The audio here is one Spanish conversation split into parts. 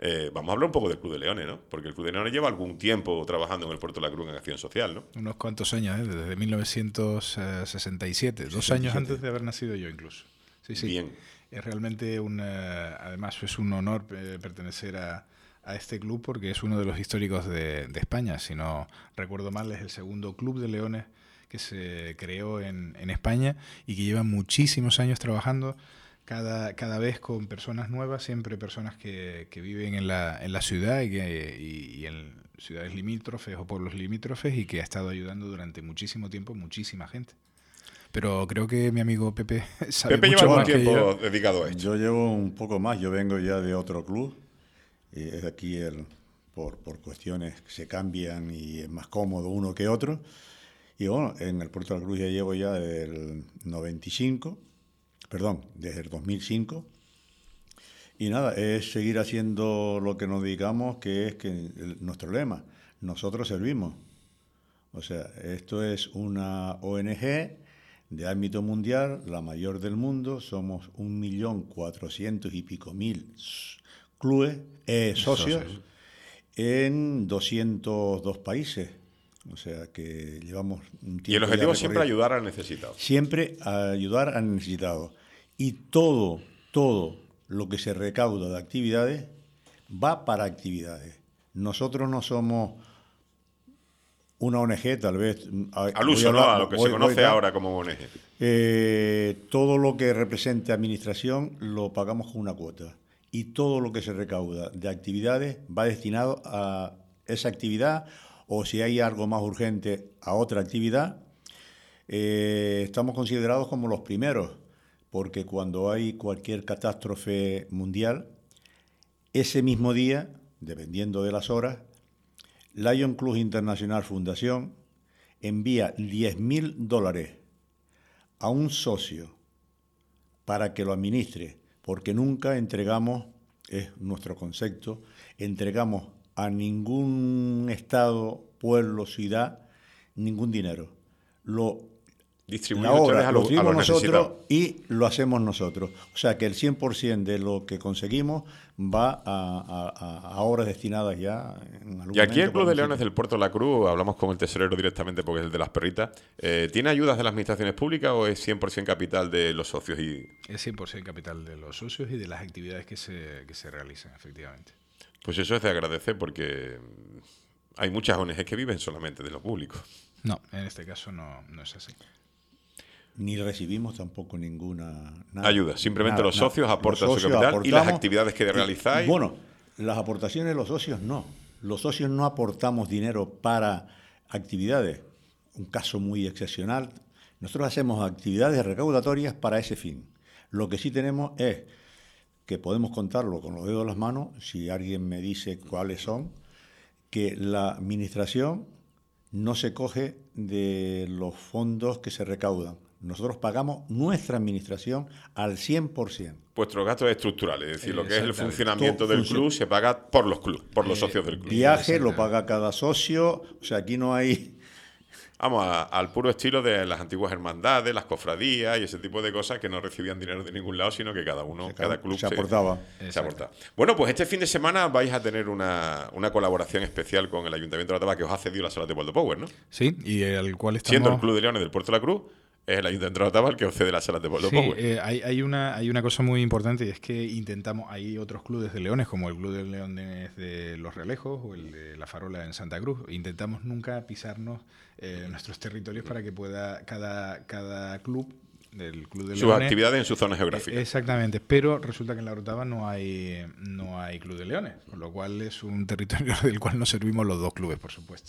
Vamos a hablar un poco del Club de Leones, ¿no? Porque el Club de Leones lleva algún tiempo trabajando en el Puerto de la Cruz en acción social, ¿no? Unos cuantos años, desde 1967, 2 años antes de haber nacido yo incluso. Sí, sí. Bien. Es realmente además es un honor pertenecer a este club porque es uno de los históricos de España. Si no recuerdo mal, es el segundo club de leones que se creó en España y que lleva muchísimos años trabajando cada vez con personas nuevas, siempre personas que viven en la ciudad y en ciudades limítrofes o pueblos limítrofes y que ha estado ayudando durante muchísimo tiempo muchísima gente. Pero creo que mi amigo Pepe sabe Pepe mucho lleva más algún que yo. tiempo dedicado a esto. Yo llevo un poco más, yo vengo ya de otro club, y es aquí por cuestiones que se cambian y es más cómodo uno que otro. Y bueno, en el Puerto de la Cruz ya llevo ya desde el 2005. Y nada, es seguir haciendo lo que nos dedicamos, que es nuestro lema, nosotros servimos. O sea, esto es una ONG de ámbito mundial, la mayor del mundo, somos 1.400.000 y pico clubes, socios, en 202 países. O sea que llevamos un tiempo. Y el objetivo es ya siempre ayudar al necesitado. Siempre ayudar al necesitado. Y todo lo que se recauda de actividades va para actividades. Nosotros no somos una ONG, tal vez. Al uso, ¿no? A lo que se conoce ahora como ONG. Todo lo que represente administración lo pagamos con una cuota. Y todo lo que se recauda de actividades va destinado a esa actividad, o si hay algo más urgente, a otra actividad. Estamos considerados como los primeros, porque cuando hay cualquier catástrofe mundial, ese mismo día, dependiendo de las horas, Lion Club International Fundación envía $10.000 a un socio para que lo administre, porque nunca entregamos, es nuestro concepto, entregamos a ningún estado, pueblo, ciudad, ningún dinero. Distribuimos ustedes a los nosotros necesitados. y lo hacemos nosotros. O sea que el 100% de lo que conseguimos va a obras destinadas ya en algún Y aquí el momento Club de Leones del Puerto de la Cruz, hablamos con el tesorero directamente porque es el de las perritas, ¿tiene ayudas de las administraciones públicas o es 100% capital de los socios? Es 100% capital de los socios y de las actividades que se realizan, efectivamente. Pues eso es de agradecer porque hay muchas ONG que viven solamente de lo público. No, en este caso no es así. Ni recibimos tampoco ninguna ayuda. Simplemente los socios aportan su capital y las actividades que realizáis. Bueno, las aportaciones de los socios no. Los socios no aportamos dinero para actividades. Un caso muy excepcional. Nosotros hacemos actividades recaudatorias para ese fin. Lo que sí tenemos es que podemos contarlo con los dedos de las manos, si alguien me dice cuáles son, que la administración no se coge de los fondos que se recaudan. Nosotros pagamos nuestra administración al 100%. Vuestros gastos estructurales, es decir, lo que es el funcionamiento del club se paga por los socios del club. Viaje lo paga cada socio, o sea, aquí no hay... Vamos, al puro estilo de las antiguas hermandades, las cofradías y ese tipo de cosas que no recibían dinero de ningún lado, sino que cada club se aportaba. Se aportaba. Bueno, pues este fin de semana vais a tener una colaboración especial con el Ayuntamiento de La Taba que os ha cedido la sala de Waldo Power, ¿no? Sí, y el cual estamos... Siendo el Club de Leones del Puerto de la Cruz, es el Ayuntamiento de La Taba el que os cede las salas de Waldo Power. Hay una cosa muy importante y es que intentamos, hay otros clubes de leones como el Club de Leones de Los Realejos o el de La Farola en Santa Cruz. Intentamos nunca pisarnos nuestros territorios para que pueda cada club del Club de Leones... Sus actividades en su zona geográfica. Exactamente, pero resulta que en La Orotava no hay Club de Leones, con lo cual es un territorio del cual nos servimos los dos clubes, por supuesto.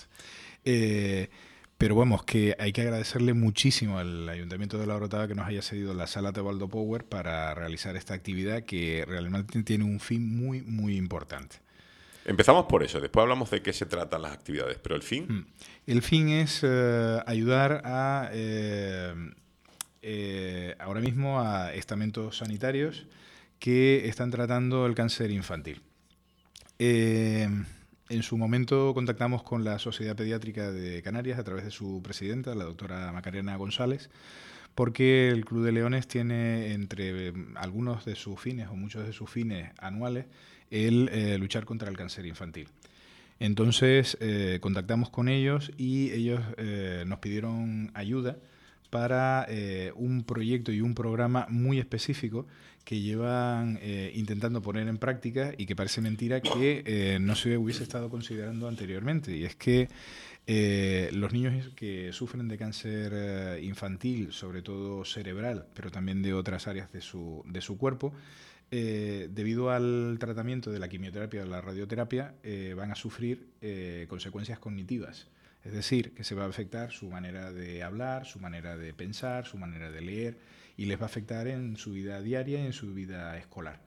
Pero vamos, que hay que agradecerle muchísimo al Ayuntamiento de La Orotava que nos haya cedido la sala Tebaldo Power para realizar esta actividad que realmente tiene un fin muy, muy importante. Empezamos por eso, después hablamos de qué se tratan las actividades, pero el fin... El fin es ayudar a ahora mismo a estamentos sanitarios que están tratando el cáncer infantil. En su momento contactamos con la Sociedad Pediátrica de Canarias a través de su presidenta, la doctora Macarena González, porque el Club de Leones tiene entre algunos de sus fines o muchos de sus fines anuales el luchar contra el cáncer infantil. Entonces contactamos con ellos y ellos nos pidieron ayuda para un proyecto y un programa muy específico que llevan intentando poner en práctica y que parece mentira que no se hubiese estado considerando anteriormente. Y es que los niños que sufren de cáncer infantil, sobre todo cerebral, pero también de otras áreas de su cuerpo, debido al tratamiento de la quimioterapia o la radioterapia, van a sufrir consecuencias cognitivas. Es decir, que se va a afectar su manera de hablar, su manera de pensar, su manera de leer, y les va a afectar en su vida diaria y en su vida escolar.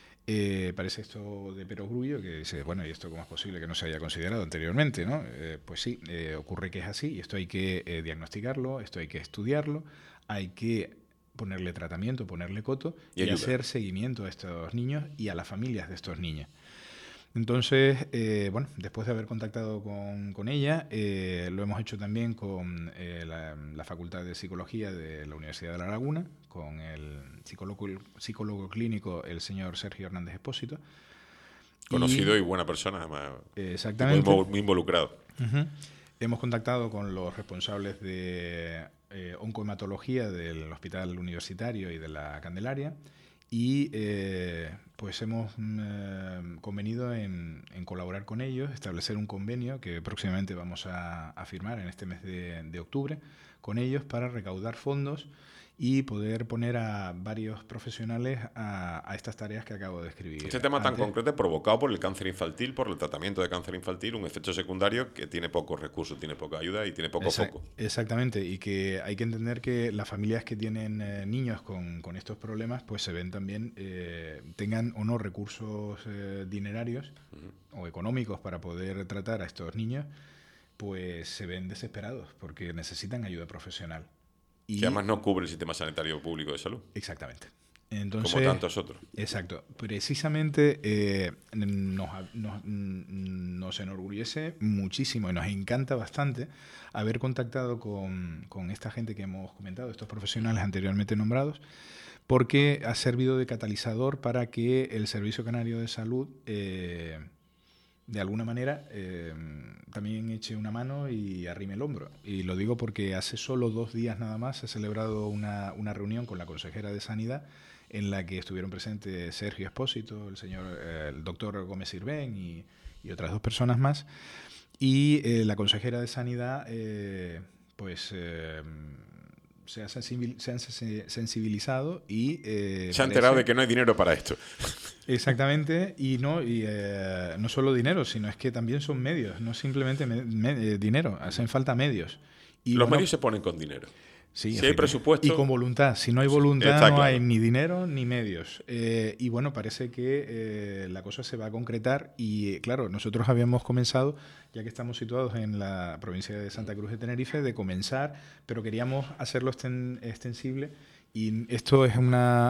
Parece esto de perogrullo, que dice, bueno, ¿y esto cómo es posible que no se haya considerado anteriormente, ¿no? Pues sí, ocurre que es así, y esto hay que diagnosticarlo, esto hay que estudiarlo, hay que ponerle tratamiento, ponerle coto y hacer seguimiento a estos niños y a las familias de estos niños. Entonces, bueno, después de haber contactado con ella, lo hemos hecho también con la Facultad de Psicología de la Universidad de La Laguna, con el psicólogo clínico, el señor Sergio Hernández Expósito. Conocido y buena persona, además. Exactamente. Muy involucrado. Uh-huh. Hemos contactado con los responsables de oncohematología del Hospital Universitario y de la Candelaria. Y pues hemos convenido en colaborar con ellos, establecer un convenio que próximamente vamos a firmar en este mes de octubre con ellos para recaudar fondos y poder poner a varios profesionales a estas tareas que acabo de describir. Este tema tan concreto es provocado por el cáncer infantil, por el tratamiento de cáncer infantil, un efecto secundario que tiene pocos recursos, tiene poca ayuda y tiene poco foco. Exactamente, y que hay que entender que las familias que tienen niños con estos problemas pues se ven también, tengan o no recursos dinerarios o económicos para poder tratar a estos niños, pues se ven desesperados porque necesitan ayuda profesional. Que además no cubre el sistema sanitario público de salud. Exactamente. Entonces, como tantos otros. Exacto. Precisamente nos enorgullece muchísimo y nos encanta bastante haber contactado con esta gente que hemos comentado, estos profesionales anteriormente nombrados, porque ha servido de catalizador para que el Servicio Canario de Salud de alguna manera también eche una mano y arrime el hombro. Y lo digo porque hace solo 2 días nada más se ha celebrado una reunión con la consejera de Sanidad en la que estuvieron presentes Sergio Expósito, el doctor Gómez Sirvén y otras 2 personas más. Y la consejera de Sanidad se han sensibilizado y se ha enterado de que no hay dinero para esto. Exactamente, y no solo dinero, sino es que también son medios, no simplemente dinero, hacen falta medios. Y los medios se ponen con dinero. Sí, si hay presupuesto... Y con voluntad. Si no hay voluntad, no hay ni dinero ni medios. Y bueno, parece que la cosa se va a concretar. Y claro, nosotros habíamos comenzado, ya que estamos situados en la provincia de Santa Cruz de Tenerife, de comenzar, pero queríamos hacerlo extensible. Y esto es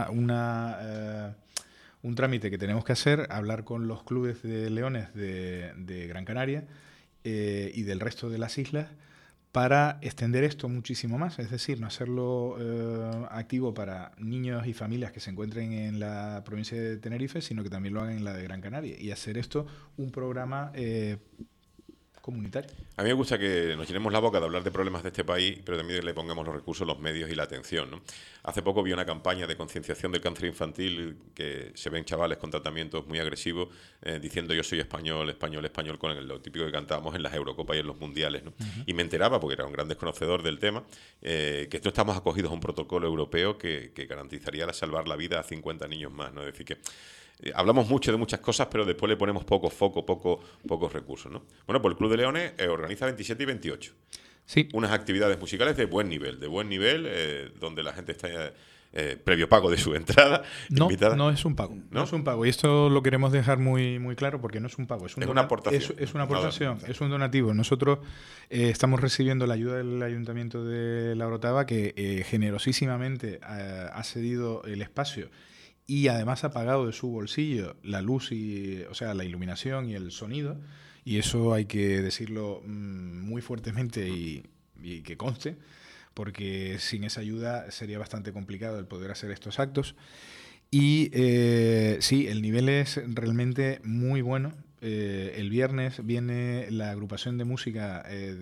un trámite que tenemos que hacer, hablar con los clubes de leones de Gran Canaria y del resto de las islas, para extender esto muchísimo más, es decir, no hacerlo activo para niños y familias que se encuentren en la provincia de Tenerife, sino que también lo hagan en la de Gran Canaria y hacer esto un programa comunitario. A mí me gusta que nos llenemos la boca de hablar de problemas de este país, pero también le pongamos los recursos, los medios y la atención, ¿no? Hace poco vi una campaña de concienciación del cáncer infantil que se ven chavales con tratamientos muy agresivos diciendo yo soy español, español, español, con lo típico que cantábamos en las Eurocopas y en los mundiales, ¿no? Y me enteraba, porque era un gran desconocedor del tema, que esto estamos acogidos a un protocolo europeo que garantizaría salvar la vida a 50 niños más, ¿no? Es decir, que hablamos mucho de muchas cosas, pero después le ponemos poco foco, pocos recursos, ¿no? Bueno, pues el Club de Leones organiza 27 y 28. Sí. Unas actividades musicales de buen nivel, donde la gente está previo pago de su entrada. Invitada. No es un pago. ¿No? Es un pago. Y esto lo queremos dejar muy, muy claro porque no es un pago. Es una aportación. Es una aportación, es un donativo. Nosotros estamos recibiendo la ayuda del Ayuntamiento de La Orotava, que generosísimamente ha cedido el espacio y además ha pagado de su bolsillo la luz la iluminación y el sonido, y eso hay que decirlo muy fuertemente y que conste, porque sin esa ayuda sería bastante complicado el poder hacer estos actos. Y sí, el nivel es realmente muy bueno. El viernes viene la agrupación de música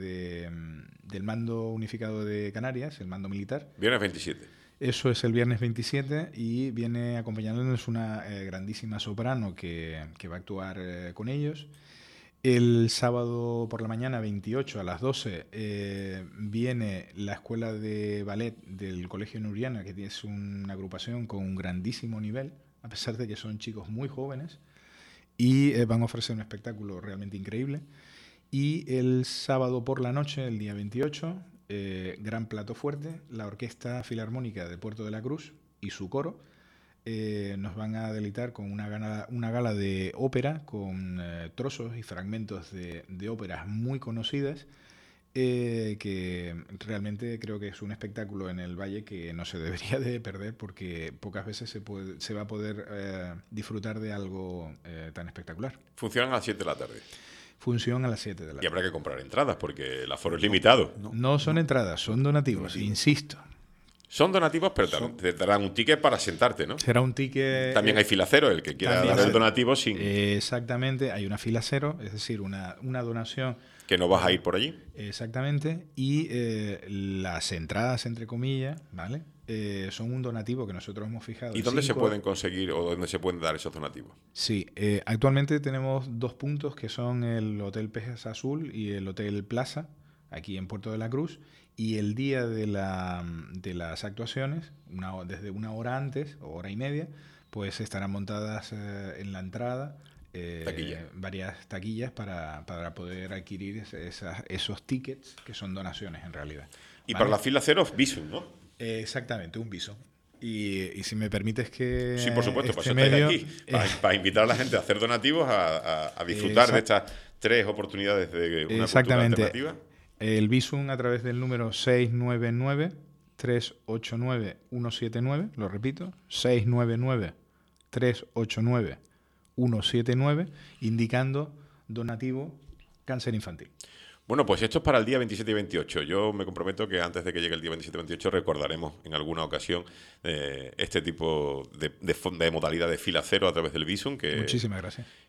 del Mando Unificado de Canarias, el Mando Militar. Viernes 27. Eso es el viernes 27 y viene acompañándonos una grandísima soprano que va a actuar con ellos. El sábado por la mañana, 28 a las 12, viene la escuela de ballet del Colegio Nuriana, que es una agrupación con un grandísimo nivel, a pesar de que son chicos muy jóvenes, y van a ofrecer un espectáculo realmente increíble. Y el sábado por la noche, el día 28, gran plato fuerte, la Orquesta Filarmónica de Puerto de la Cruz y su coro. Nos van a deleitar con una gala de ópera con trozos y fragmentos de óperas muy conocidas, que realmente creo que es un espectáculo en el Valle que no se debería de perder, porque pocas veces se va a poder disfrutar de algo tan espectacular. Funcionan a las 7 de la tarde. Función a las 7 de la tarde. Y habrá que comprar entradas porque el aforo es limitado. No son entradas, son donativos, insisto. Son donativos, pero te darán un ticket para sentarte, ¿no? Será un ticket... También hay fila cero, el que quiera dar el donativo sin... Exactamente, hay una fila cero, es decir, una donación... Que no vas a ir por allí. Exactamente, y las entradas, entre comillas, ¿vale? Son un donativo que nosotros hemos fijado. ¿Y dónde se pueden conseguir o dónde se pueden dar esos donativos? Sí, actualmente tenemos 2 puntos que son el Hotel Pejas Azul y el Hotel Plaza, aquí en Puerto de la Cruz, y el día de las actuaciones, desde una hora antes, o hora y media, pues estarán montadas en la entrada varias taquillas para poder adquirir esos tickets que son donaciones en realidad. Y ¿vale? para la fila cero, Visum, ¿no? Exactamente, un viso. Y si me permites que... Sí, por supuesto, este para eso medio, estáis aquí, para invitar a la gente a hacer donativos, a disfrutar de estas 3 oportunidades de una cultura alternativa. El Visum a través del número 699-389-179, lo repito, 699-389-179, indicando donativo cáncer infantil. Bueno, pues esto es para el día 27 y 28. Yo me comprometo que antes de que llegue el día 27 y 28 recordaremos en alguna ocasión este tipo de modalidad de fila cero a través del Visum. Muchísimas gracias.